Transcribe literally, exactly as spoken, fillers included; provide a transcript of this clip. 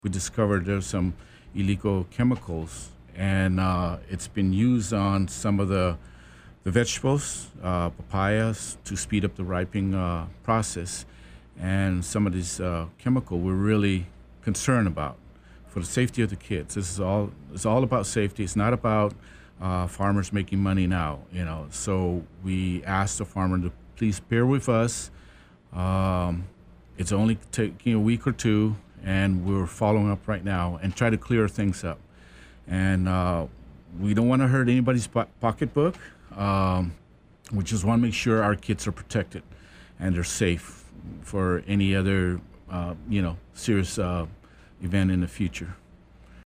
we discovered there's some illegal chemicals, and uh, it's been used on some of the the vegetables, uh, papayas, to speed up the ripening uh, process. And some of these uh, chemical we're really concerned about for the safety of the kids. This is all it's all about safety. It's not about uh, farmers making money now, you know. So we asked the farmer to please bear with us. Um, it's only taking a week or two, and we're following up right now and try to clear things up. And uh, we don't want to hurt anybody's po- pocketbook. Um, we just want to make sure our kids are protected and they're safe for any other, uh, you know, serious uh, event in the future.